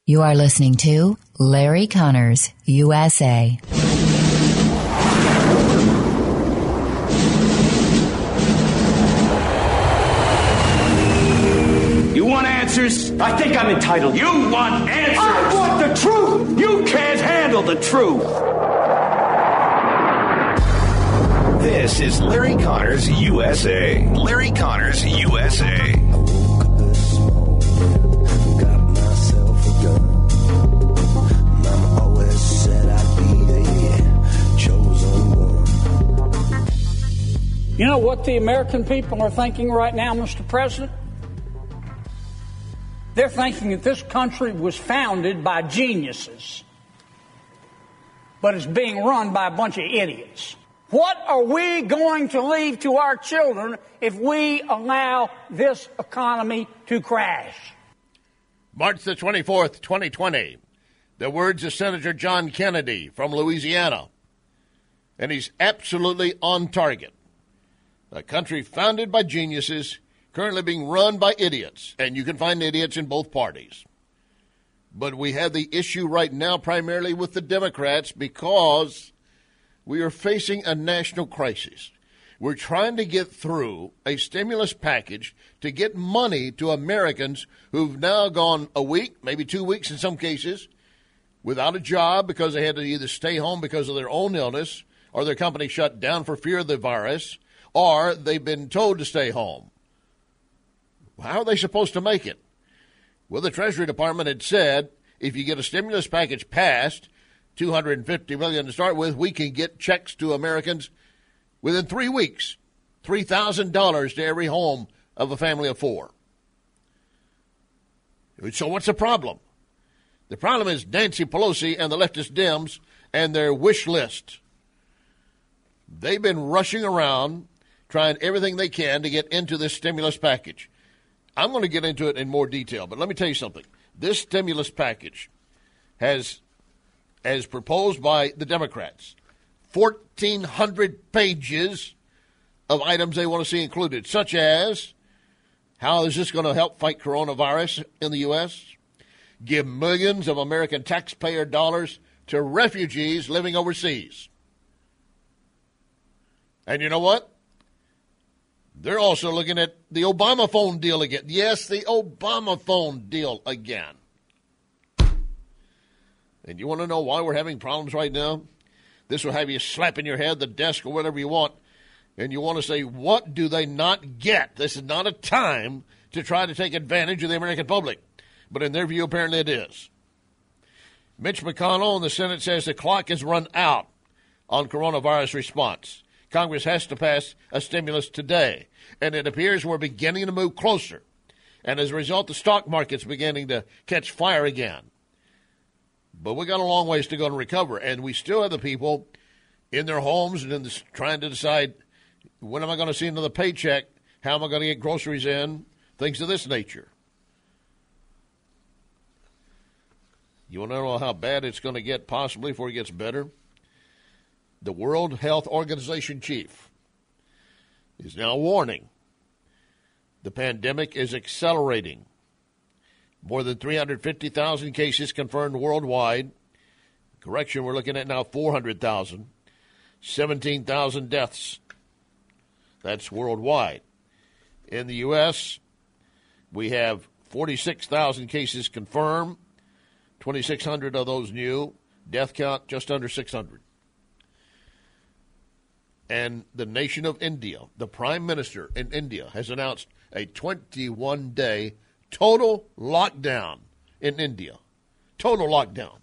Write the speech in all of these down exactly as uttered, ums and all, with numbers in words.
You are listening to Larry Connors, U S A. You want answers? I think I'm entitled. You want answers? I want the truth! You can't handle the truth! This is Larry Connors, U S A. Larry Connors, U S A. You know what the American people are thinking right now, Mister President? They're thinking that this country was founded by geniuses, but it's being run by a bunch of idiots. What are we going to leave to our children if we allow this economy to crash? March the twenty-fourth, twenty twenty. The words of Senator John Kennedy from Louisiana. And he's absolutely on target. A country founded by geniuses, currently being run by idiots. And you can find idiots in both parties. But we have the issue right now primarily with the Democrats because we are facing a national crisis. We're trying to get through a stimulus package to get money to Americans who've now gone a week, maybe two weeks in some cases, without a job because they had to either stay home because of their own illness or their company shut down for fear of the virus, or they've been told to stay home. How are they supposed to make it? Well, the Treasury Department had said if you get a stimulus package passed, two hundred fifty million dollars to start with, we can get checks to Americans within three weeks, three thousand dollars to every home of a family of four. So what's the problem? The problem is Nancy Pelosi and the leftist Dems and their wish list. They've been rushing around trying everything they can to get into this stimulus package. I'm going to get into it in more detail, but let me tell you something. This stimulus package has, as proposed by the Democrats, fourteen hundred pages of items they want to see included, such as how is this going to help fight coronavirus in the U S, give millions of American taxpayer dollars to refugees living overseas. And you know what? They're also looking at the Obama phone deal again. Yes, the Obama phone deal again. And you want to know why we're having problems right now? This will have you slapping your head, the desk, or whatever you want. And you want to say, what do they not get? This is not a time to try to take advantage of the American public. But in their view, apparently it is. Mitch McConnell in the Senate says the clock has run out on coronavirus response. Congress has to pass a stimulus today, and it appears we're beginning to move closer. And as a result, the stock market's beginning to catch fire again. But we got a long ways to go to recover, and we still have the people in their homes and in this, trying to decide, when am I going to see another paycheck? How am I going to get groceries in? Things of this nature. You want to know how bad it's going to get possibly before it gets better? The World Health Organization chief is now warning the pandemic is accelerating. More than three hundred fifty thousand cases confirmed worldwide. Correction, we're looking at now four hundred thousand. seventeen thousand deaths. That's worldwide. In the U S, we have forty-six thousand cases confirmed. twenty-six hundred of those new. Death count just under six hundred. And the nation of India, the prime minister in India, has announced a twenty-one day total lockdown in India. Total lockdown.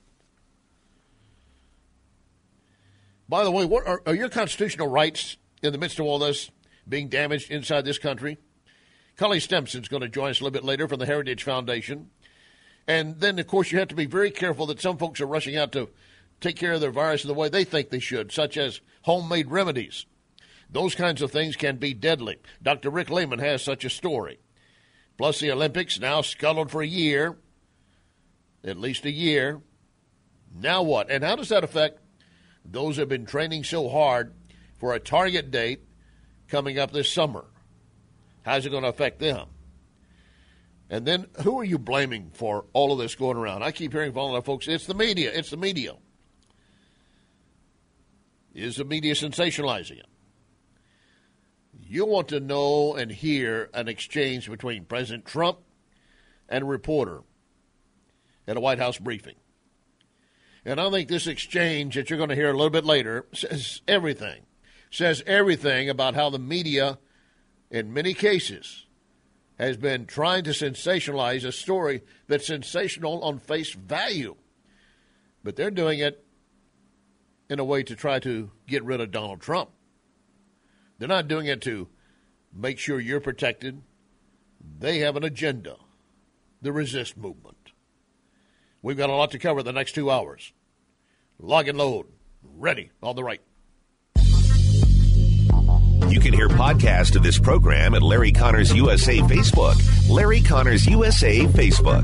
By the way, what are, are your constitutional rights in the midst of all this being damaged inside this country? Cully Stimson's going to join us a little bit later from the Heritage Foundation. And then, of course, you have to be very careful that some folks are rushing out to take care of their virus in the way they think they should, such as homemade remedies. Those kinds of things can be deadly. Doctor Rick Lehman has such a story. Plus, the Olympics now scheduled for a year, at least a year. Now what? And how does that affect those who have been training so hard for a target date coming up this summer? How's it going to affect them? And then who are you blaming for all of this going around? I keep hearing from all of our folks, it's the media, it's the media. Is the media sensationalizing it? You want to know and hear an exchange between President Trump and a reporter at a White House briefing. And I think this exchange that you're going to hear a little bit later says everything. Says everything about how the media, in many cases, has been trying to sensationalize a story that's sensational on face value. But they're doing it in a way to try to get rid of Donald Trump. They're not doing it to make sure you're protected. They have an agenda, the resist movement. We've got a lot to cover the next two hours. Log and load. Ready on the right. You can hear podcasts of this program at Larry Connors U S A Facebook. Larry Connors U S A Facebook.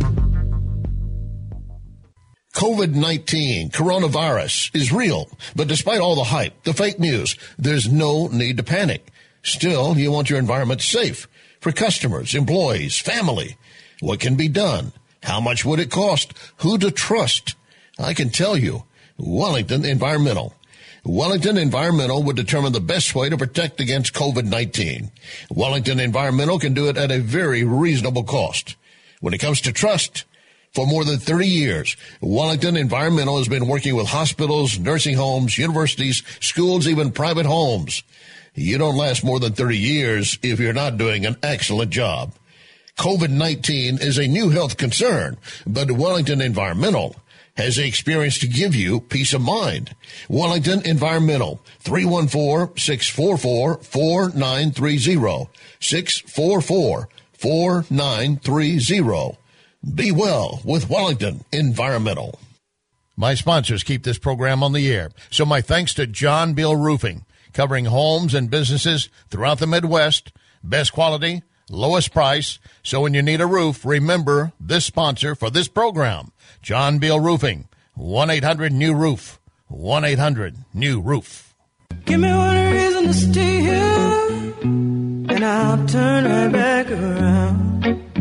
COVID nineteen, coronavirus, is real. But despite all the hype, the fake news, there's no need to panic. Still, you want your environment safe for customers, employees, family. What can be done? How much would it cost? Who to trust? I can tell you, Wellington Environmental. Wellington Environmental would determine the best way to protect against COVID nineteen. Wellington Environmental can do it at a very reasonable cost. When it comes to trust, for more than thirty years, Wellington Environmental has been working with hospitals, nursing homes, universities, schools, even private homes. You don't last more than thirty years if you're not doing an excellent job. COVID nineteen is a new health concern, but Wellington Environmental has the experience to give you peace of mind. Wellington Environmental, three one four, six four four, four nine three zero, six four four, four nine three zero. Be well with Wellington Environmental. My sponsors keep this program on the air, so my thanks to John Beal Roofing, covering homes and businesses throughout the Midwest. Best quality, lowest price. So when you need a roof, remember this sponsor for this program, John Beal Roofing, one eight hundred new roof, one eight hundred new roof. Give me one reason to stay here, and I'll turn right back around.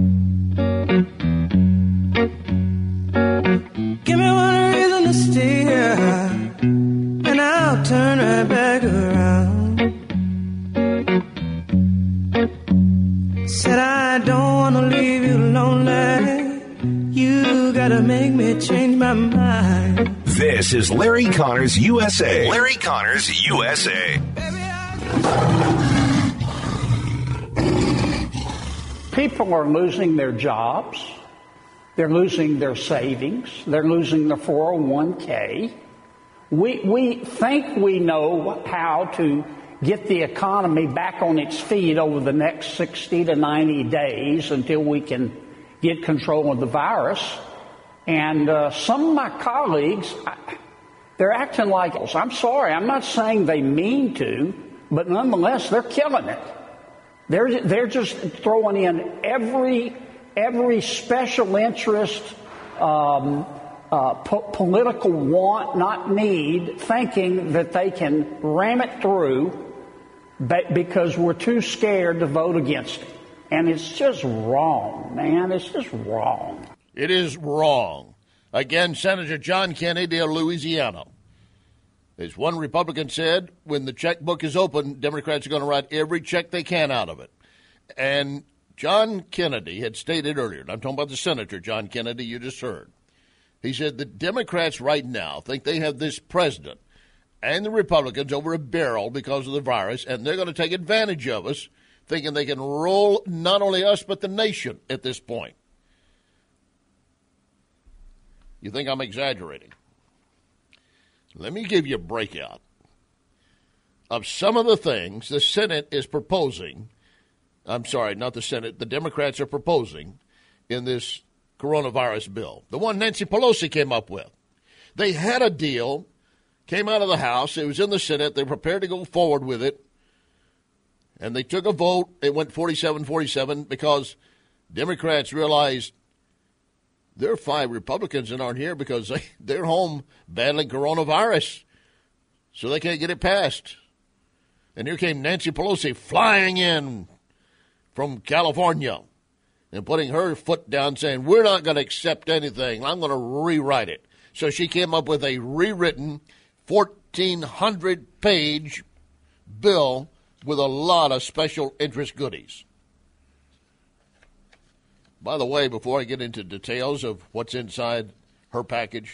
Give me one reason to stay here, and I'll turn right back around. Said I don't want to leave you lonely. You gotta make me change my mind. This is Larry Connors U S A. Larry Connors U S A. People are losing their jobs. They're losing their savings. They're losing their four oh one k. We, we think we know how to get the economy back on its feet over the next sixty to ninety days until we can get control of the virus. And uh, some of my colleagues, they're acting like, I'm sorry, I'm not saying they mean to, but nonetheless, they're killing it. They're, they're just throwing in every, every special interest, um, uh, po- political want, not need, thinking that they can ram it through because we're too scared to vote against it. And it's just wrong, man. It's just wrong. It is wrong. Again, Senator John Kennedy of Louisiana. As one Republican said, when the checkbook is open, Democrats are going to write every check they can out of it. And John Kennedy had stated earlier, and I'm talking about the Senator John Kennedy you just heard. He said the Democrats right now think they have this president and the Republicans over a barrel because of the virus, and they're going to take advantage of us, thinking they can roll not only us but the nation at this point. You think I'm exaggerating? Let me give you a breakout of some of the things the Senate is proposing. I'm sorry, not the Senate. The Democrats are proposing in this coronavirus bill. The one Nancy Pelosi came up with. They had a deal, came out of the House. It was in the Senate. They were prepared to go forward with it. And they took a vote. It went forty-seven forty-seven because Democrats realized there are five Republicans that aren't here because they, they're home battling coronavirus, so they can't get it passed. And here came Nancy Pelosi flying in from California, and putting her foot down saying, we're not going to accept anything. I'm going to rewrite it. So she came up with a rewritten fourteen hundred page bill with a lot of special interest goodies. By the way, before I get into details of what's inside her package,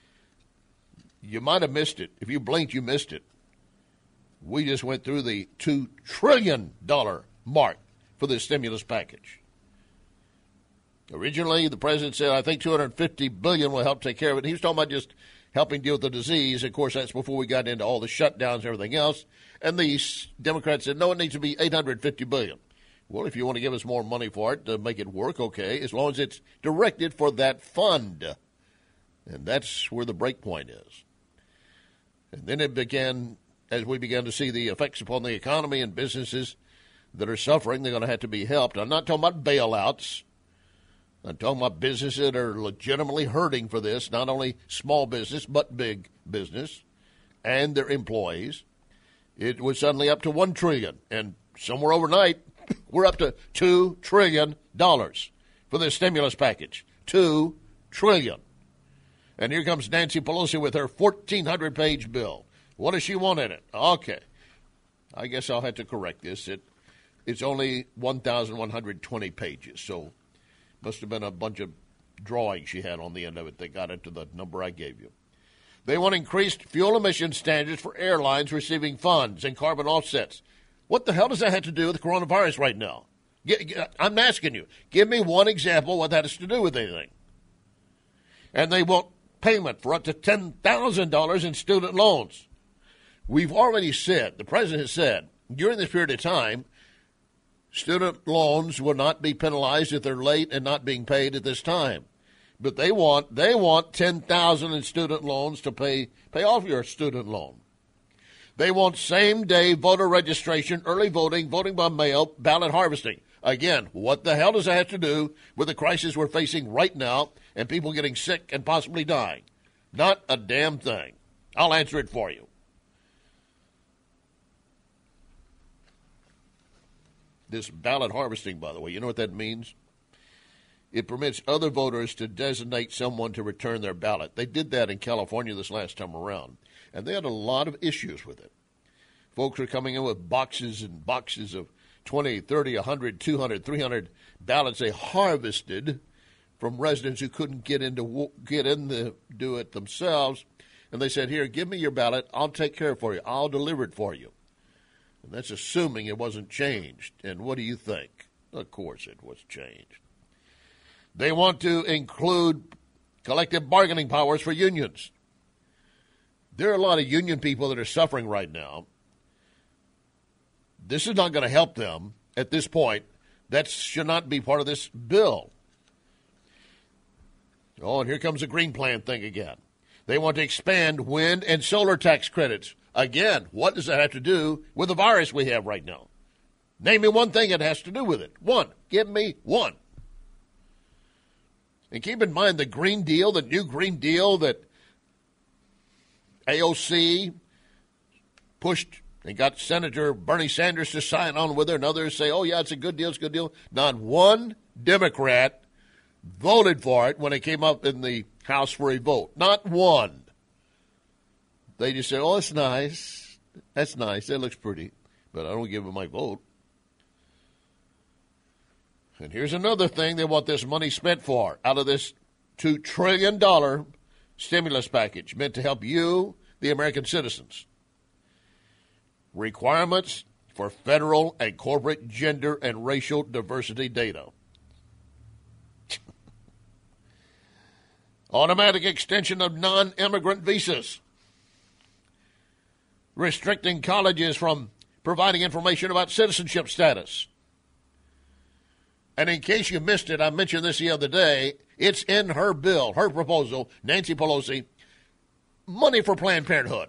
you might have missed it. If you blinked, you missed it. We just went through the two trillion dollars mark for this stimulus package. Originally, the president said, I think two hundred fifty billion dollars will help take care of it. He was talking about just helping deal with the disease. Of course, that's before we got into all the shutdowns and everything else. And the Democrats said, no, it needs to be eight hundred fifty billion dollars. Well, if you want to give us more money for it to make it work, okay, as long as it's directed for that fund. And that's where the break point is. And then it began, as we began to see the effects upon the economy and businesses that are suffering, they're going to have to be helped. I'm not talking about bailouts. I'm talking about businesses that are legitimately hurting for this, not only small business, but big business and their employees. It was suddenly up to one trillion dollars, and somewhere overnight, we're up to two trillion dollars for this stimulus package. two trillion dollars. And here comes Nancy Pelosi with her fourteen hundred page bill. What does she want in it? Okay. I guess I'll have to correct this. It It's only one thousand one hundred twenty pages, so must have been a bunch of drawings she had on the end of it that got it to the number I gave you. They want increased fuel emission standards for airlines receiving funds and carbon offsets. What the hell does that have to do with coronavirus right now? Get, get, I'm asking you. Give me one example what that has to do with anything. And they want payment for up to ten thousand dollars in student loans. We've already said, the president has said, during this period of time, student loans will not be penalized if they're late and not being paid at this time. But they want they want ten thousand dollars in student loans to pay pay off your student loan. They want same-day voter registration, early voting, voting by mail, ballot harvesting. Again, what the hell does that have to do with the crisis we're facing right now and people getting sick and possibly dying? Not a damn thing. I'll answer it for you. This ballot harvesting, by the way, you know what that means? It permits other voters to designate someone to return their ballot. They did that in California this last time around, and they had a lot of issues with it. Folks are coming in with boxes and boxes of twenty, thirty, one hundred, two hundred, three hundred ballots they harvested from residents who couldn't get in to get in to do it themselves. And they said, here, give me your ballot. I'll take care of it for you. I'll deliver it for you. And that's assuming it wasn't changed. And what do you think? Of course it was changed. They want to include collective bargaining powers for unions. There are a lot of union people that are suffering right now. This is not going to help them at this point. That should not be part of this bill. Oh, and here comes the Green Plan thing again. They want to expand wind and solar tax credits. Again, what does that have to do with the virus we have right now? Name me one thing it has to do with it. One. Give me one. And keep in mind the Green Deal, the new Green Deal that A O C pushed and got Senator Bernie Sanders to sign on with her, and others say, oh, yeah, it's a good deal, it's a good deal. Not one Democrat voted for it when it came up in the House for a vote. Not one. They just said, oh, it's nice. That's nice. That looks pretty. But I don't give them my vote. And here's another thing they want this money spent for out of this two trillion dollars stimulus package meant to help you, the American citizens. Requirements for federal and corporate gender and racial diversity data. Automatic extension of non-immigrant visas. Restricting colleges from providing information about citizenship status. And in case you missed it, I mentioned this the other day, it's in her bill, her proposal, Nancy Pelosi, money for Planned Parenthood.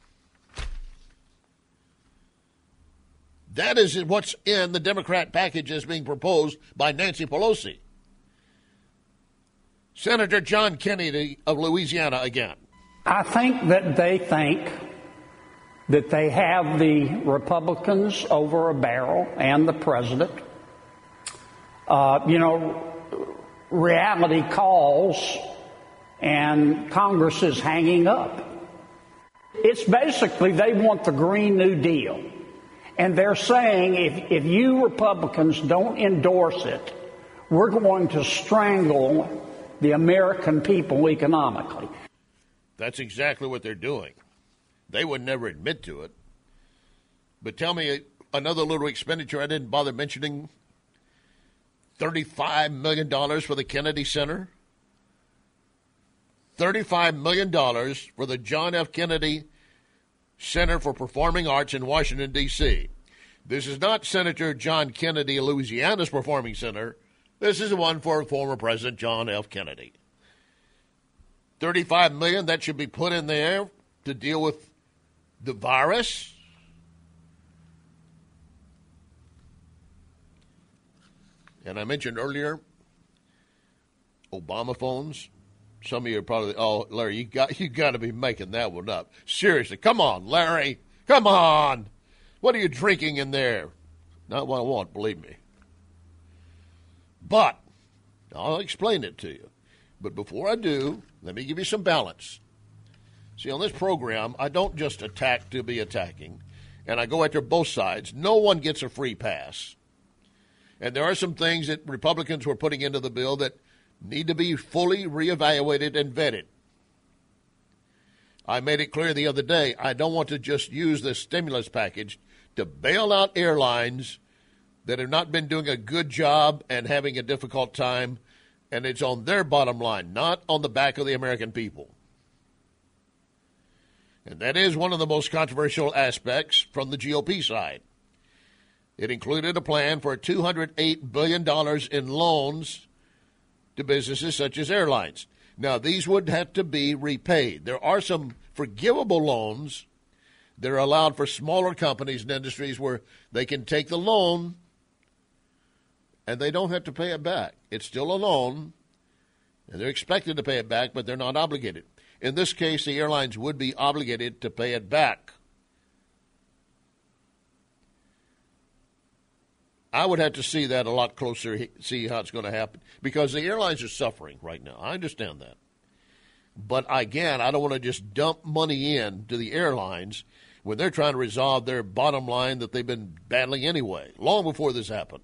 That is what's in the Democrat package that's being proposed by Nancy Pelosi. Senator John Kennedy of Louisiana again. I think that they think that they have the Republicans over a barrel and the president. Uh, you know, reality calls and Congress is hanging up. It's basically they want the Green New Deal. And they're saying if, if you Republicans don't endorse it, we're going to strangle the American people economically. That's exactly what they're doing. They would never admit to it. But tell me another little expenditure I didn't bother mentioning. thirty-five million dollars for the Kennedy Center. thirty-five million dollars for the John F. Kennedy Center for Performing Arts in Washington, D C This is not Senator John Kennedy, Louisiana's Performing Center. This is the one for former President John F. Kennedy. thirty-five million dollars, that should be put in there to deal with the virus. And I mentioned earlier, Obama phones. Some of you are probably, oh, Larry, you got you got to be making that one up. Seriously, come on, Larry, come on. What are you drinking in there? Not what I want, believe me. But I'll explain it to you. But before I do, let me give you some balance. See, on this program, I don't just attack to be attacking, and I go after both sides. No one gets a free pass. And there are some things that Republicans were putting into the bill that need to be fully reevaluated and vetted. I made it clear the other day, I don't want to just use this stimulus package to bail out airlines that have not been doing a good job and having a difficult time, and it's on their bottom line, not on the back of the American people. And that is one of the most controversial aspects from the G O P side. It included a plan for two hundred eight billion dollars in loans to businesses such as airlines. Now, these would have to be repaid. There are some forgivable loans that are allowed for smaller companies and industries where they can take the loan and they don't have to pay it back. It's still a loan, and they're expected to pay it back, but they're not obligated. In this case, the airlines would be obligated to pay it back. I would have to see that a lot closer, see how it's going to happen, because the airlines are suffering right now. I understand that. But again, I don't want to just dump money in to the airlines when they're trying to resolve their bottom line that they've been battling anyway, long before this happened.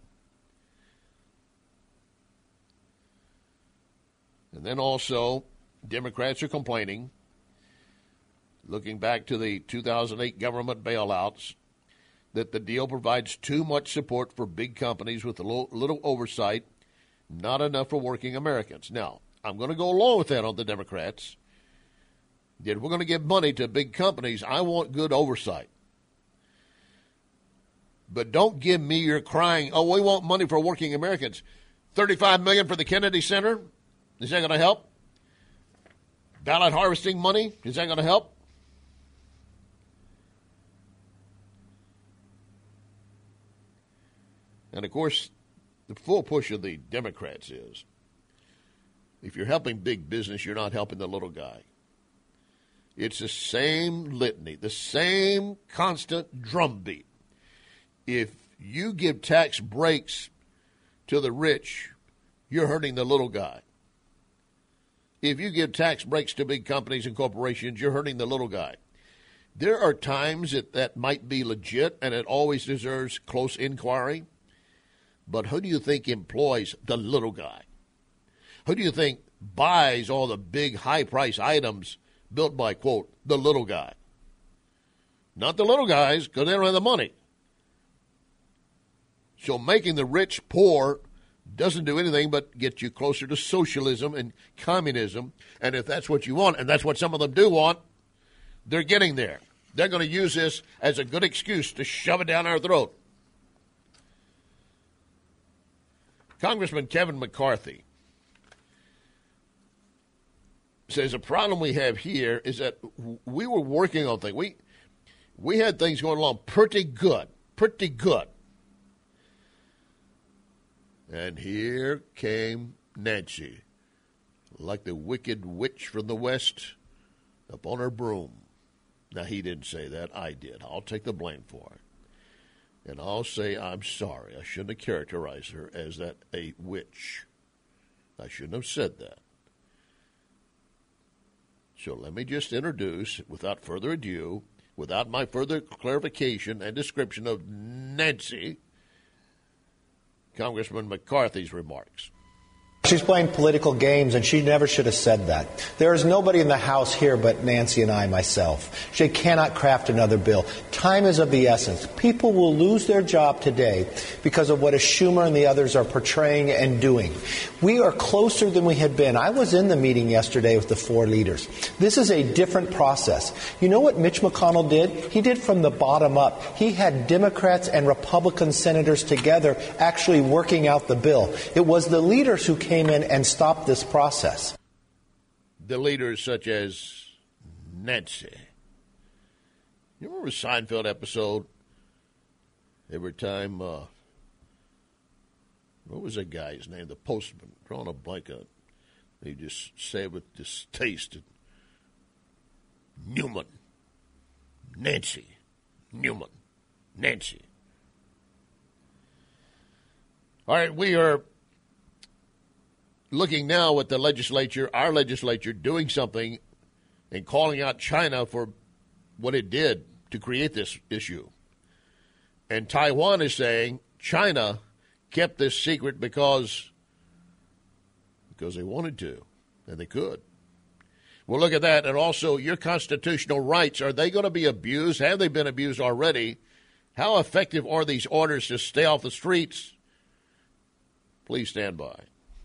And then also, Democrats are complaining, looking back to the two thousand eight government bailouts, that the deal provides too much support for big companies with a little, little oversight, not enough for working Americans. Now, I'm going to go along with that on the Democrats. If we're going to give money to big companies, I want good oversight. But don't give me your crying, oh, we want money for working Americans. thirty-five million dollars for the Kennedy Center? Is that going to help? Ballot harvesting money? Is that going to help? And, of course, the full push of the Democrats is, if you're helping big business, you're not helping the little guy. It's the same litany, the same constant drumbeat. If you give tax breaks to the rich, you're hurting the little guy. If you give tax breaks to big companies and corporations, you're hurting the little guy. There are times that that might be legit, and it always deserves close inquiry. But who do you think employs the little guy? Who do you think buys all the big high-price items built by, quote, the little guy? Not the little guys, because they don't have the money. So making the rich poor doesn't do anything but get you closer to socialism and communism. And if that's what you want, and that's what some of them do want, they're getting there. They're going to use this as a good excuse to shove it down our throat. Congressman Kevin McCarthy says the problem we have here is that we were working on things. We, we had things going along pretty good, pretty good. And here came Nancy, like the wicked witch from the west, upon her broom. Now, he didn't say that. I did. I'll take the blame for it. And I'll say I'm sorry. I shouldn't have characterized her as that a witch. I shouldn't have said that. So let me just introduce, without further ado, without my further clarification and description of Nancy, Congressman McCarthy's remarks. She's playing political games, and she never should have said that. There is nobody in the House here but Nancy and I, myself. She cannot craft another bill. Time is of the essence. People will lose their job today because of what a Schumer and the others are portraying and doing. We are closer than we had been. I was in the meeting yesterday with the four leaders. This is a different process. You know what Mitch McConnell did? He did from the bottom up. He had Democrats and Republican senators together actually working out the bill. It was the leaders who came in and stopped this process. The leaders such as Nancy. You remember the Seinfeld episode? Every time, uh, what was that guy's name? The postman. Drawing a blank on. He just said with distaste. Newman. Nancy. Newman. Nancy. All right, we are looking now at the legislature, our legislature, doing something and calling out China for what it did to create this issue. And Taiwan is saying China kept this secret because, because they wanted to, and they could. We'll look at that, and also your constitutional rights. Are they going to be abused? Have they been abused already? How effective are these orders to stay off the streets? Please stand by.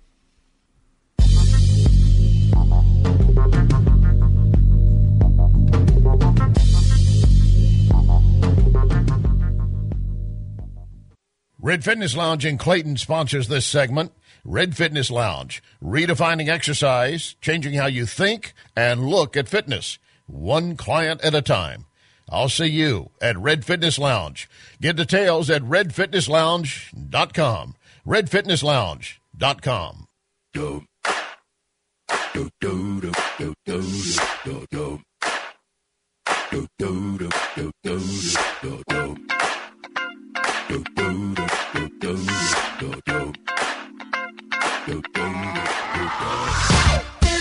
Red Fitness Lounge in Clayton sponsors this segment. Red Fitness Lounge, redefining exercise, changing how you think and look at fitness, one client at a time. I'll see you at Red Fitness Lounge. Get details at red fitness lounge dot com. red fitness lounge dot com. Do, do, do, do, do, do, do, do. Do, do, do, do, do, do, do. Do, do, do, do, do, do, do. Do, do, do, do.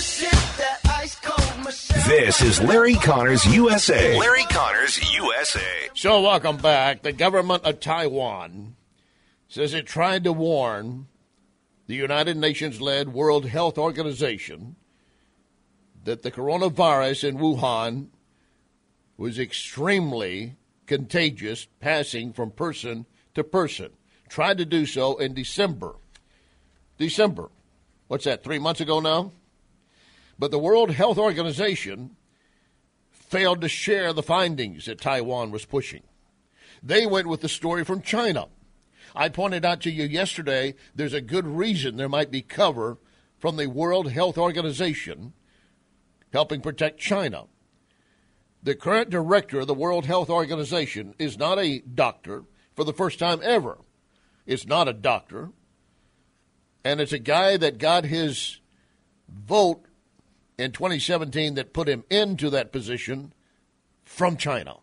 This is Larry Connors, U S A. Larry Connors, U S A. So welcome back. The government of Taiwan says it tried to warn the United Nations-led World Health Organization that the coronavirus in Wuhan was extremely contagious, passing from person to person. Tried to do so in December. December. What's that, three months ago now? But the World Health Organization failed to share the findings that Taiwan was pushing. They went with the story from China. I pointed out to you yesterday there's a good reason there might be cover from the World Health Organization helping protect China. The current director of the World Health Organization is not a doctor for the first time ever. It's not a doctor. And it's a guy that got his vote in twenty seventeen that put him into that position from China.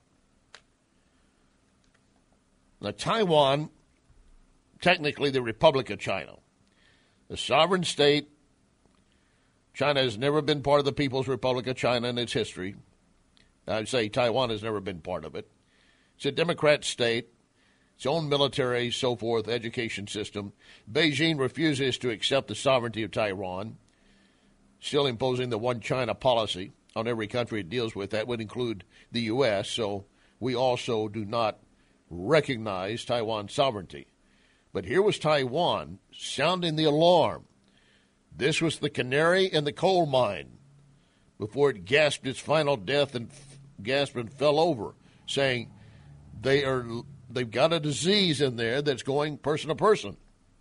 Now, Taiwan, technically the Republic of China, the sovereign state. China has never been part of the People's Republic of China in its history. I'd say Taiwan has never been part of it. It's a democrat state, its own military, so forth, education system. Beijing refuses to accept the sovereignty of Taiwan, still imposing the one China policy on every country it deals with. That would include the U S, so we also do not recognize Taiwan's sovereignty. But here was Taiwan sounding the alarm. This was the canary in the coal mine before it gasped its final death and gasped and fell over, saying they are, they've got a disease in there that's going person to person.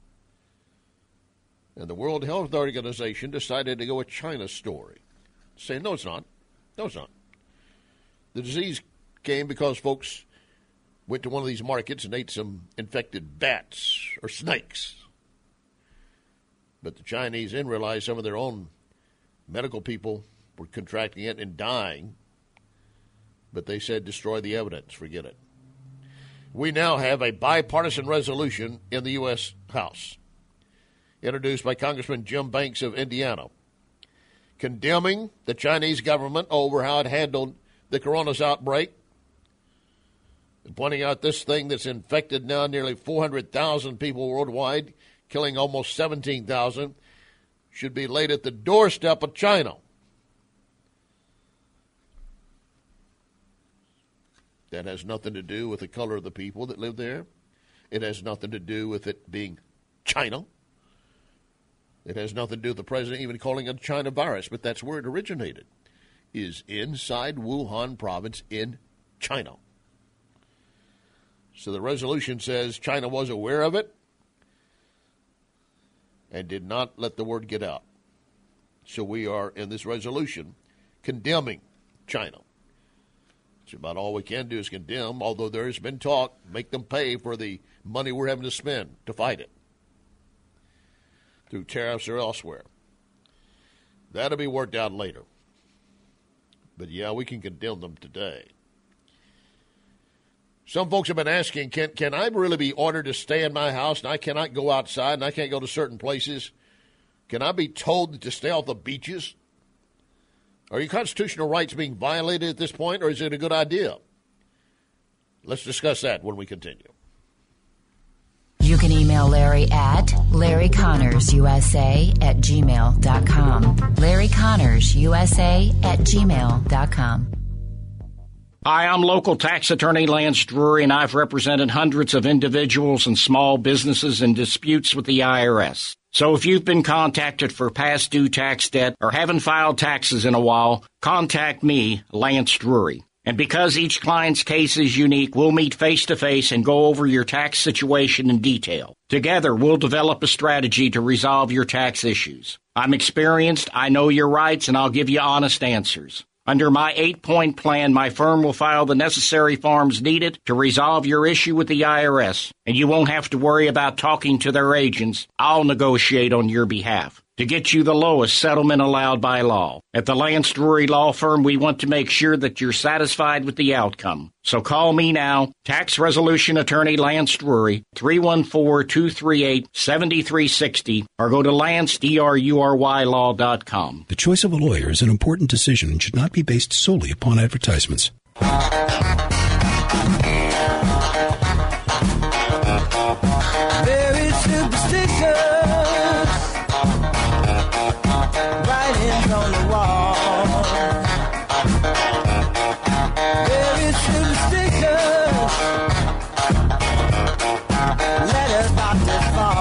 And the World Health Organization decided to go with China's story, saying, no, it's not. No, it's not. The disease came because folks went to one of these markets and ate some infected bats or snakes. But the Chinese then realized some of their own medical people were contracting it and dying. But they said, destroy the evidence, forget it. we now have a bipartisan resolution in the U S. House, introduced by Congressman Jim Banks of Indiana, condemning the Chinese government over how it handled the coronavirus outbreak, and pointing out this thing that's infected now nearly four hundred thousand people worldwide, killing almost seventeen thousand, should be laid at the doorstep of China. That has nothing to do with the color of the people that live there. It has nothing to do with it being China. It has nothing to do with the president even calling it China virus, but that's where it originated, is inside Wuhan province in China. So the resolution says China was aware of it and did not let the word get out. So we are, in this resolution, condemning China. It's about all we can do is condemn, although there has been talk, make them pay for the money we're having to spend to fight it through tariffs or elsewhere. That'll be worked out later. But, yeah, we can condemn them today. Some folks have been asking, can can I really be ordered to stay in my house and I cannot go outside and I can't go to certain places? Can I be told to stay off the beaches? Are your constitutional rights being violated at this point, or is it a good idea? Let's discuss that when we continue. You can email Larry at Larry Connors U S A at gmail dot com. Larry Connors U S A at gmail dot com. Hi, I'm local tax attorney Lance Drury, and I've represented hundreds of individuals and small businesses in disputes with the I R S. So if you've been contacted for past due tax debt or haven't filed taxes in a while, contact me, Lance Drury. And because each client's case is unique, we'll meet face-to-face and go over your tax situation in detail. Together, we'll develop a strategy to resolve your tax issues. I'm experienced, I know your rights, and I'll give you honest answers. Under my eight-point plan, my firm will file the necessary forms needed to resolve your issue with the I R S, and you won't have to worry about talking to their agents. I'll negotiate on your behalf to get you the lowest settlement allowed by law. At the Lance Drury Law Firm, we want to make sure that you're satisfied with the outcome. So call me now, Tax Resolution Attorney Lance Drury, three one four, two three eight, seven three six zero, or go to lance drury law dot com. The choice of a lawyer is an important decision and should not be based solely upon advertisements. Very superstitious, writings on the wall. Very superstitious, letters about to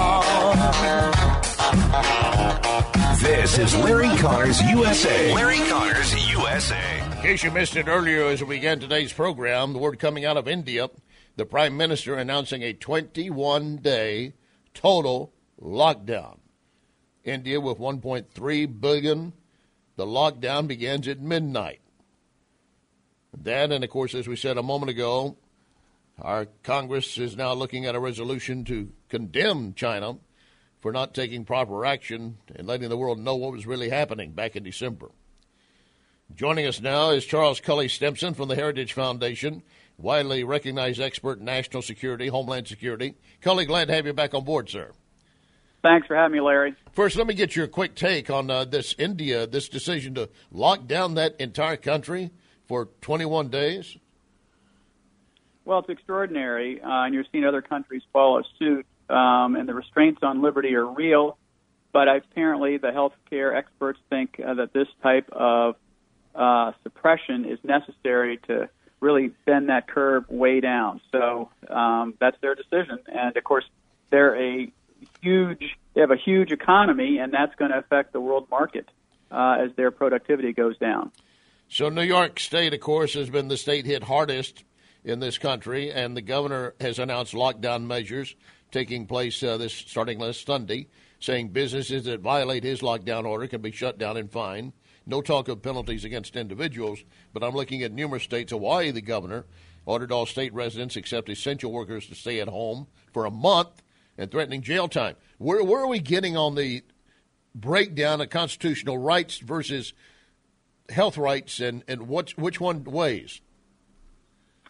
fall. This is Larry Connors U S A. Larry Connors U S A. In case you missed it earlier as we began today's program, the word coming out of India, the Prime Minister announcing a twenty-one day total lockdown. India with one point three billion, the lockdown begins at midnight. That, and of course, as we said a moment ago, our Congress is now looking at a resolution to condemn China for not taking proper action and letting the world know what was really happening back in December. Joining us now is Charles Cully Stimson from the Heritage Foundation, widely recognized expert in national security, homeland security. Cully, glad to have you back on board, sir. Thanks for having me, Larry. First, let me get your quick take on uh, this India, this decision to lock down that entire country for twenty-one days. Well, it's extraordinary, uh, and you're seeing other countries follow suit, um, and the restraints on liberty are real, but apparently the healthcare experts think uh, that this type of uh, suppression is necessary to really bend that curve way down. So um, that's their decision, and of course they're a huge, they have a huge economy, and that's going to affect the world market uh, as their productivity goes down. So New York State, of course, has been the state hit hardest in this country, and the governor has announced lockdown measures taking place uh, this starting last Sunday, saying businesses that violate his lockdown order can be shut down and fined. No talk of penalties against individuals, but I'm looking at numerous states. Hawaii, the governor, ordered all state residents except essential workers to stay at home for a month and threatening jail time. Where, where are we getting on the breakdown of constitutional rights versus health rights, and, and what's, which one weighs?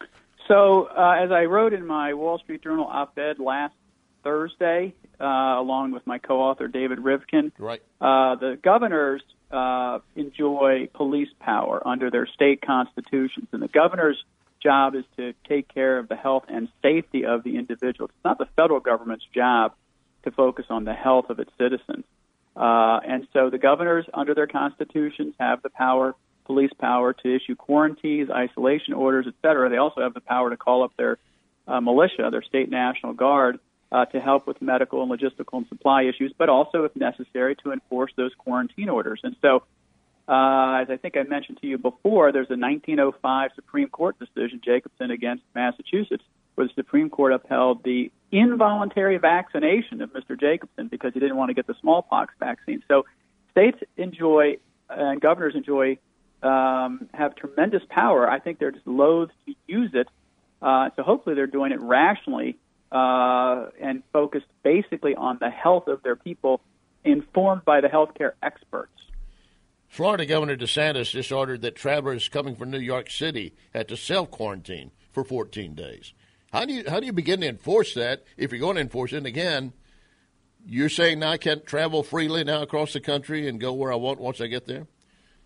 So, uh, as I wrote in my Wall Street Journal op-ed last Thursday, uh, along with my co-author David Rivkin, right. uh, the governors uh, enjoy police power under their state constitutions, and the governor's job is to take care of the health and safety of the individual. It's not the federal government's job to focus on the health of its citizens. Uh, and so the governors, under their constitutions, have the power, police power, to issue quarantines, isolation orders, et cetera. They also have the power to call up their uh, militia, their state National Guard, uh, to help with medical and logistical and supply issues, but also, if necessary, to enforce those quarantine orders. And so, uh, as I think I mentioned to you before, there's a nineteen oh five Supreme Court decision, Jacobson against Massachusetts, where the Supreme Court upheld the involuntary vaccination of Mister Jacobson because he didn't want to get the smallpox vaccine. So states enjoy and governors enjoy um, have tremendous power. I think they're just loath to use it. Uh, so hopefully they're doing it rationally uh, and focused basically on the health of their people, informed by the healthcare experts. Florida Governor DeSantis just ordered that travelers coming from New York City had to self-quarantine for fourteen days. How do you how do you begin to enforce that if you're going to enforce it? And again, you're saying now I can't travel freely now across the country and go where I want once I get there?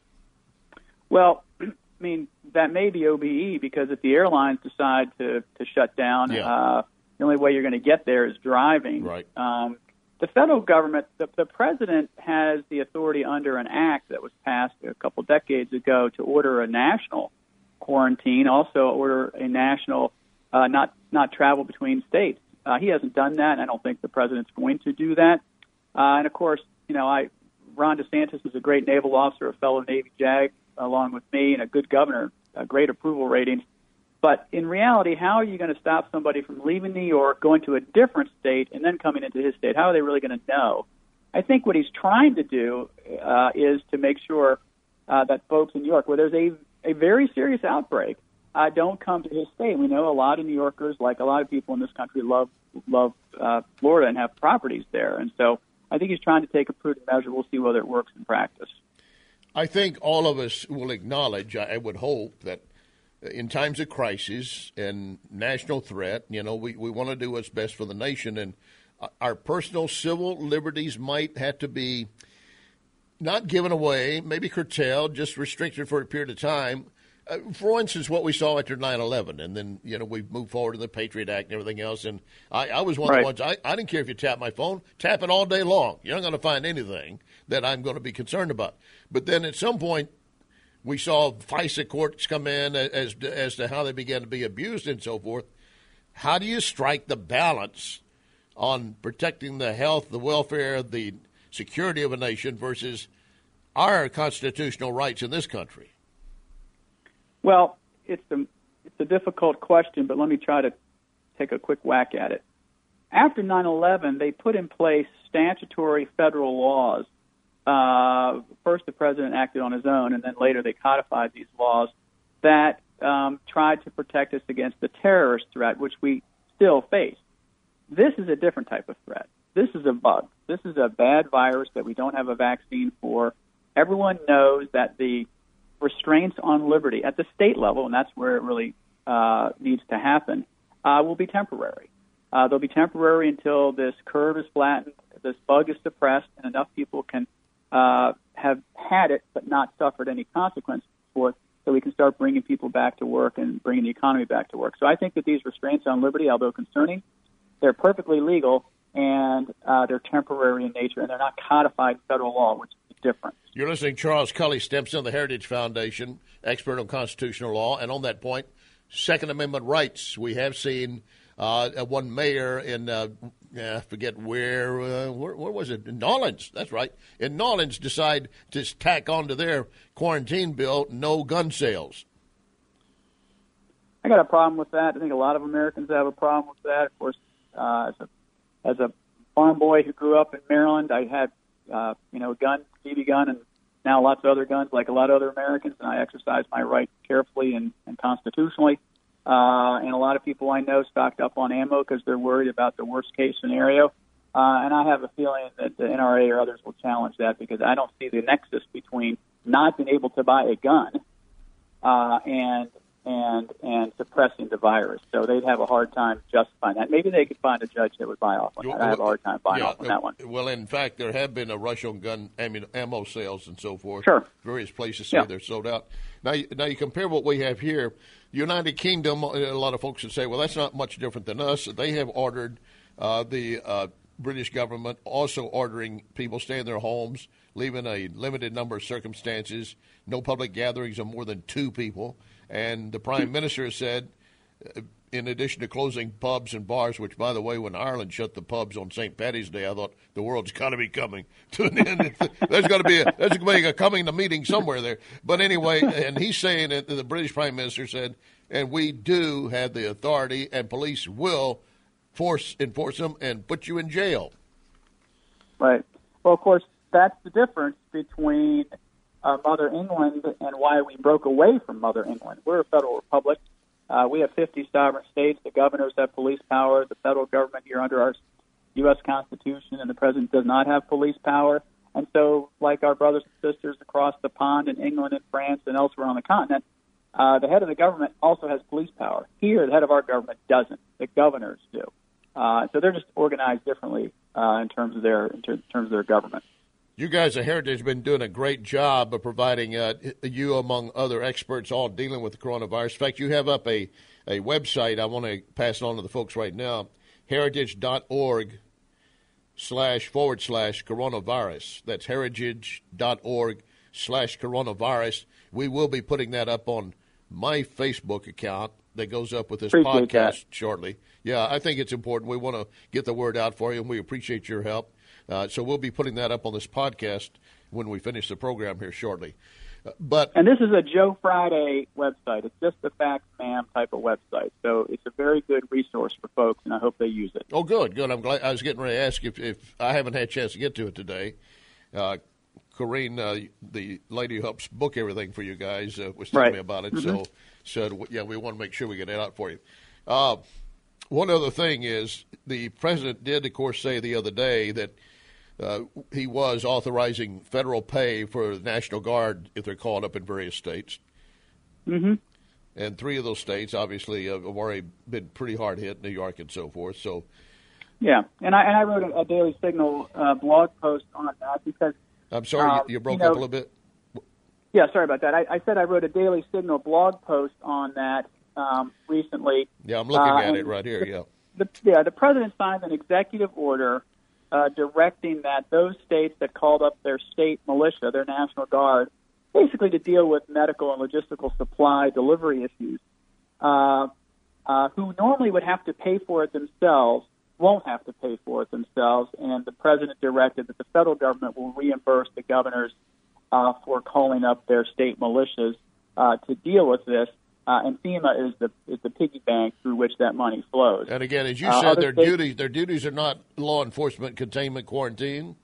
Well, I mean, that may be O B E, because if the airlines decide to, to shut down, yeah. uh, the only way you're going to get there is driving. Right. Um, the federal government, the, the president has the authority under an act that was passed a couple decades ago to order a national quarantine, also order a national uh, not not travel between states. Uh, he hasn't done that, and I don't think the president's going to do that. Uh, and of course, you know, I Ron DeSantis is a great naval officer, a fellow Navy JAG, along with me, and a good governor, a great approval ratings. But in reality, how are you going to stop somebody from leaving New York, going to a different state, and then coming into his state? How are they really going to know? I think what he's trying to do uh, is to make sure uh, that folks in New York, where there's a, a very serious outbreak, uh, don't come to his state. We know a lot of New Yorkers, like a lot of people in this country, love love uh, Florida and have properties there. And so I think he's trying to take a prudent measure. We'll see whether it works in practice. I think all of us will acknowledge, I would hope, that in times of crisis and national threat, you know, we, we want to do what's best for the nation, and our personal civil liberties might have to be not given away, maybe curtailed, just restricted for a period of time. Uh, for instance, what we saw after nine eleven, and then, you know, we moved forward to the Patriot Act and everything else, and I, I was one right. of the ones, I, I didn't care if you tap my phone, tap it all day long. You're not going to find anything that I'm going to be concerned about. But then at some point, we saw FISA courts come in as as to how they began to be abused and so forth. How do you strike the balance on protecting the health, the welfare, the security of a nation versus our constitutional rights in this country? Well, it's a, it's a difficult question, but let me try to take a quick whack at it. After nine eleven, they put in place statutory federal laws. Uh, first, the president acted on his own, and then later they codified these laws that um, tried to protect us against the terrorist threat, which we still face. This is a different type of threat. This is a bug. This is a bad virus that we don't have a vaccine for. Everyone knows that the restraints on liberty at the state level, and that's where it really uh, needs to happen, uh, will be temporary. Uh, they'll be temporary until this curve is flattened, this bug is suppressed, and enough people can uh, have had it but not suffered any consequences for it, so we can start bringing people back to work and bringing the economy back to work. So I think that these restraints on liberty, although concerning, they're perfectly legal, and uh, they're temporary in nature, and they're not codified federal law, which is the difference. You're listening to Charles Cully Stimson of the Heritage Foundation, expert on constitutional law. And on that point, Second Amendment rights. We have seen uh, one mayor in, uh, I forget where, uh, where, where was it? In New Orleans, that's right. In New Orleans, decide to tack onto their quarantine bill, no gun sales. I got a problem with that. I think a lot of Americans have a problem with that. Of course, uh, as a as a farm boy who grew up in Maryland, I had uh, you know a gun, B B gun, and now lots of other guns, like a lot of other Americans, and I exercise my right carefully and, and constitutionally. Uh, and a lot of people I know stocked up on ammo because they're worried about the worst case scenario. Uh, and I have a feeling that the N R A or others will challenge that, because I don't see the nexus between not being able to buy a gun uh, and and and suppressing the virus. So they'd have a hard time justifying that. Maybe they could find a judge that would buy off on that. I have a hard time buying yeah, off on that one. Well, in fact, there have been a rush on gun ammo sales and so forth. Sure. Various places say yeah. they're sold out. Now, now you compare what we have here. United Kingdom, a lot of folks would say, well, that's not much different than us. They have ordered uh, the uh, British government also ordering people stay in their homes, leaving a limited number of circumstances, no public gatherings of more than two people. And the Prime Minister said, uh, in addition to closing pubs and bars, which, by the way, when Ireland shut the pubs on Saint Paddy's Day, I thought the world's got to be coming to an end. There's got to be a, there's going to be a coming to meeting somewhere there. But anyway, and he's saying that the British Prime Minister said, and we do have the authority, and police will force enforce them and put you in jail. Right. Well, of course, that's the difference between uh, Mother England and why we broke away from Mother England. We're a federal republic. Uh, we have fifty sovereign states. The governors have police power. The federal government here under our U S Constitution, and the president does not have police power. And so, like our brothers and sisters across the pond in England and France and elsewhere on the continent, uh, the head of the government also has police power. Here, the head of our government doesn't. The governors do. Uh, so they're just organized differently uh, in terms of their in ter- terms of their government. You guys at Heritage have been doing a great job of providing uh, you, among other experts, all dealing with the coronavirus. In fact, you have up a, a website. I want to pass it on to the folks right now, heritage.org slash forward slash coronavirus. That's heritage.org slash coronavirus. We will be putting that up on my Facebook account that goes up with this appreciate podcast that. shortly. Yeah, I think it's important. We want to get the word out for you, and we appreciate your help. Uh, so we'll be putting that up on this podcast when we finish the program here shortly. Uh, but and this is a Joe Friday website. It's just a facts, ma'am type of website. So it's a very good resource for folks, and I hope they use it. Oh, good, good. I'm glad. I was getting ready to ask if, if I haven't had a chance to get to it today. Uh, Corrine, uh, the lady who helps book everything for you guys, uh, was telling right. me about it. Mm-hmm. So said, yeah, we want to make sure we get it out for you. Uh, one other thing is the president did, of course, say the other day that Uh, he was authorizing federal pay for the National Guard if they're called up in various states. Mm-hmm. And three of those states, obviously, have already been pretty hard hit, New York and so forth. So, yeah, and I and I wrote a, a Daily Signal uh, blog post on that because I'm sorry, um, you, you broke you know, up a little bit. Yeah, sorry about that. I, I said I wrote a Daily Signal blog post on that um, recently. Yeah, I'm looking uh, at it right here. The, yeah, the, yeah, the president signed an executive order uh, directing that those states that called up their state militia, their National Guard, basically to deal with medical and logistical supply delivery issues, uh, uh, who normally would have to pay for it themselves, won't have to pay for it themselves, and the president directed that the federal government will reimburse the governors uh, for calling up their state militias uh, to deal with this. Uh, and FEMA is the is the piggy bank through which that money flows. And again, as you uh, said, their states, duties their duties are not law enforcement, containment, quarantine.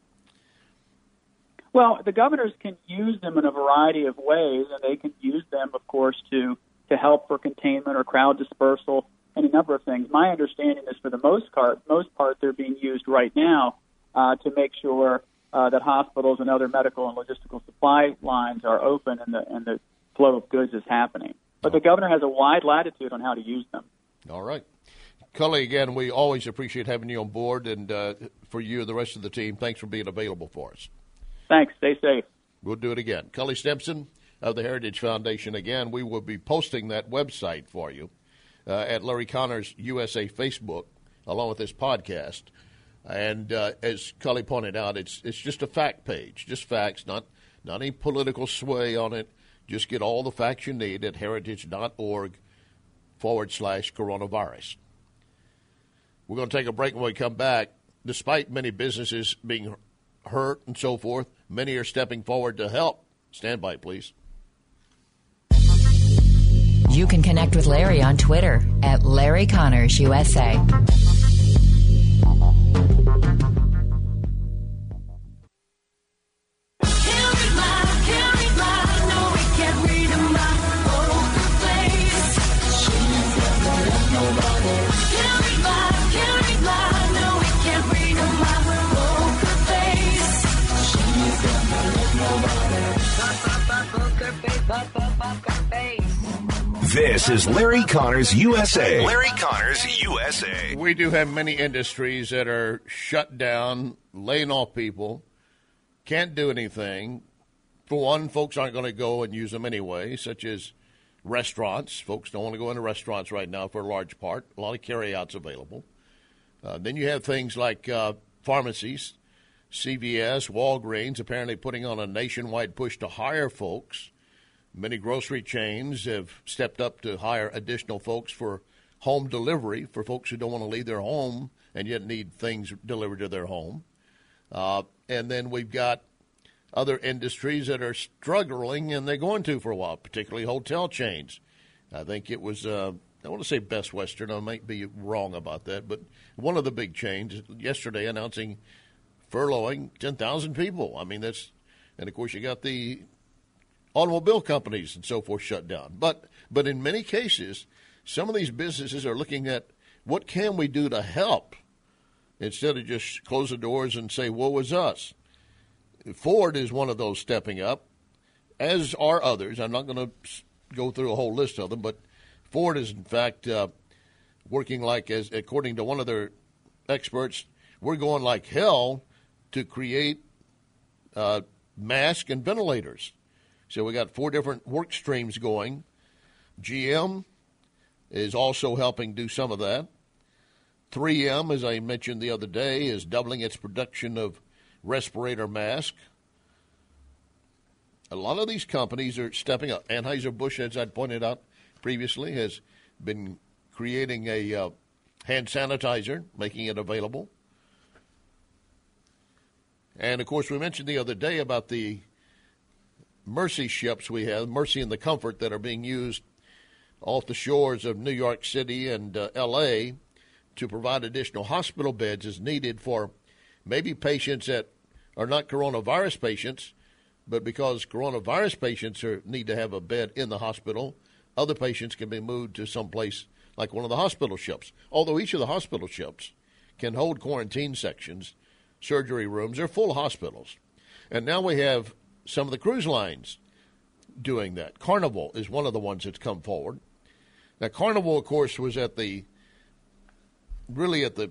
Well, the governors can use them in a variety of ways, and they can use them, of course, to to help for containment or crowd dispersal, any number of things. My understanding is, for the most part, most part, they're being used right now uh, to make sure uh, that hospitals and other medical and logistical supply lines are open and the and the flow of goods is happening. But the governor has a wide latitude on how to use them. All right. Cully, again, we always appreciate having you on board, and uh, for you and the rest of the team, thanks for being available for us. Thanks. Stay safe. We'll do it again. Cully Stimson of the Heritage Foundation. Again, we will be posting that website for you uh, at Larry Connors U S A Facebook, along with this podcast. And uh, as Cully pointed out, it's it's just a fact page, just facts, not not any political sway on it. Just get all the facts you need at heritage.org forward slash coronavirus. We're going to take a break. When we come back, despite many businesses being hurt and so forth, many are stepping forward to help. Stand by, please. You can connect with Larry on Twitter at Larry Connors U S A. This is Larry Connors U S A. Larry Connors U S A. We do have many industries that are shut down, laying off people, can't do anything. For one, folks aren't going to go and use them anyway, such as restaurants. Folks don't want to go into restaurants right now for a large part. A lot of carry-outs available. Uh, then you have things like uh, pharmacies, C V S, Walgreens, apparently putting on a nationwide push to hire folks. Many grocery chains have stepped up to hire additional folks for home delivery for folks who don't want to leave their home and yet need things delivered to their home. Uh, and then we've got other industries that are struggling, and they're going to for a while, particularly hotel chains. I think it was, uh, I want to say Best Western. I might be wrong about that, but one of the big chains yesterday announcing furloughing ten thousand people. I mean, that's, and of course you got the automobile companies and so forth shut down. But but in many cases, some of these businesses are looking at what can we do to help instead of just close the doors and say, woe is us. Ford is one of those stepping up, as are others. I'm not going to go through a whole list of them, but Ford is, in fact, uh, working like, as according to one of their experts, we're going like hell to create uh, masks and ventilators. So we got four different work streams going. G M is also helping do some of that. three M, as I mentioned the other day, is doubling its production of respirator mask. A lot of these companies are stepping up. Anheuser-Busch, as I pointed out previously, has been creating a uh, hand sanitizer, making it available. And, of course, we mentioned the other day about the Mercy ships we have, Mercy and the Comfort, that are being used off the shores of New York City and uh, L A to provide additional hospital beds as needed for maybe patients that are not coronavirus patients, but because coronavirus patients are, need to have a bed in the hospital, other patients can be moved to someplace like one of the hospital ships. Although each of the hospital ships can hold quarantine sections, surgery rooms, they're full hospitals. And now we have some of the cruise lines doing that. Carnival is one of the ones that's come forward. Now, Carnival, of course, was at the, really at the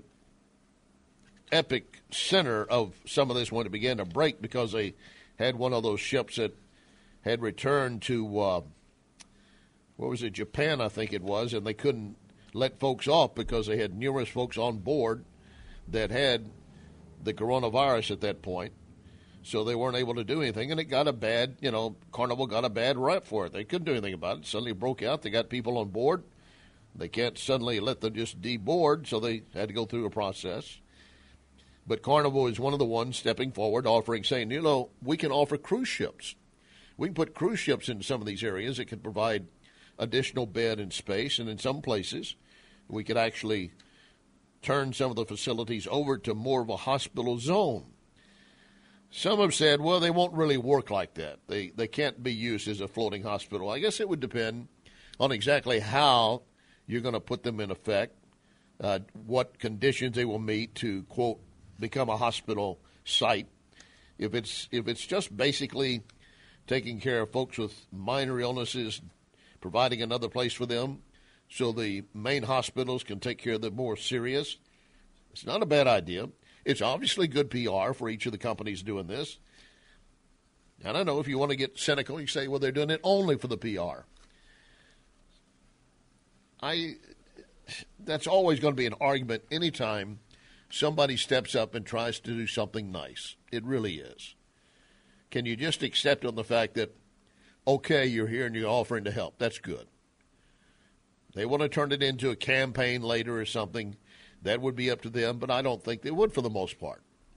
epic center of some of this when it began to break, because they had one of those ships that had returned to, uh, what was it, Japan, I think it was, and they couldn't let folks off because they had numerous folks on board that had the coronavirus at that point. So they weren't able to do anything, and it got a bad, you know, Carnival got a bad rep for it. They couldn't do anything about it. Suddenly it broke out. They got people on board. They can't suddenly let them just deboard, so they had to go through a process. But Carnival is one of the ones stepping forward, offering, saying, you know, we can offer cruise ships. We can put cruise ships into some of these areas that could provide additional bed and space, and in some places we could actually turn some of the facilities over to more of a hospital zone. Some have said, well, they won't really work like that. They they can't be used as a floating hospital. I guess it would depend on exactly how you're going to put them in effect, uh, what conditions they will meet to, quote, become a hospital site. If it's if it's just basically taking care of folks with minor illnesses, providing another place for them so the main hospitals can take care of the more serious, it's not a bad idea. It's obviously good P R for each of the companies doing this. And I know if you want to get cynical, you say, well, they're doing it only for the P R. I, that's always going to be an argument anytime somebody steps up and tries to do something nice. It really is. Can you just accept on the fact that, okay, you're here and you're offering to help? That's good. They want to turn it into a campaign later or something. That would be up to them, but I don't think they would for the most part.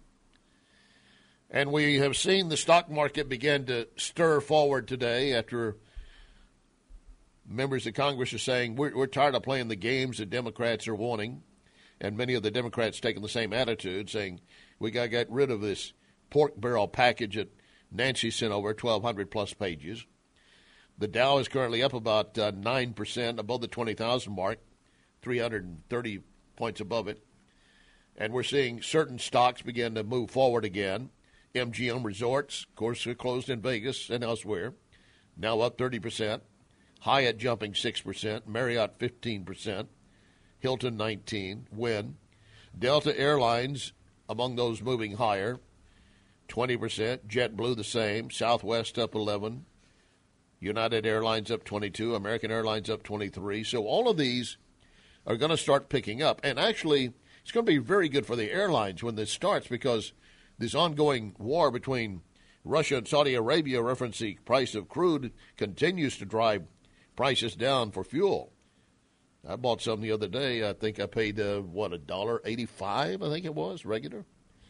And we have seen the stock market begin to stir forward today after members of Congress are saying we're, we're tired of playing the games that Democrats are wanting, and many of the Democrats taking the same attitude, saying we got to get rid of this pork barrel package that Nancy sent over, twelve hundred plus pages. The Dow is currently up about uh, nine percent above the twenty thousand mark, three hundred thirty points above it. And we're seeing certain stocks begin to move forward again. M G M Resorts, of course, are closed in Vegas and elsewhere, now up thirty percent. Hyatt jumping six percent, Marriott fifteen percent, Hilton nineteen percent, Wynn. Delta Airlines, among those moving higher, twenty percent. JetBlue the same. Southwest up eleven. United Airlines up twenty-two. American Airlines up twenty-three. So all of these are going to start picking up. And actually, it's going to be very good for the airlines when this starts, because this ongoing war between Russia and Saudi Arabia, reference the price of crude, continues to drive prices down for fuel. I bought some the other day. I think I paid, uh, what, a dollar eighty-five, I think it was, regular.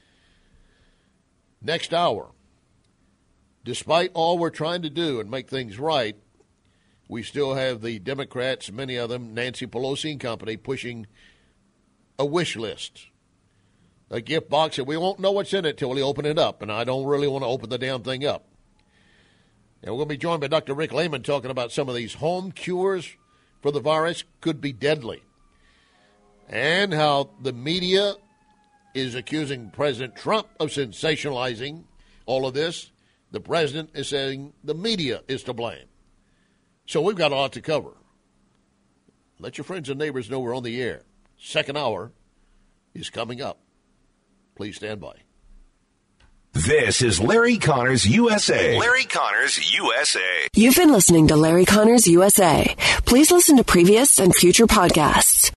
Next hour, despite all we're trying to do and make things right, we still have the Democrats, many of them, Nancy Pelosi and company, pushing a wish list, a gift box that we won't know what's in it till we open it up, and I don't really want to open the damn thing up. And we're going to be joined by Doctor Rick Lehman talking about some of these home cures for the virus could be deadly, and how the media is accusing President Trump of sensationalizing all of this. The president is saying the media is to blame. So we've got a lot to cover. Let your friends and neighbors know we're on the air. Second hour is coming up. Please stand by. This is Larry Connors U S A. Larry Connors U S A. You've been listening to Larry Connors U S A. Please listen to previous and future podcasts.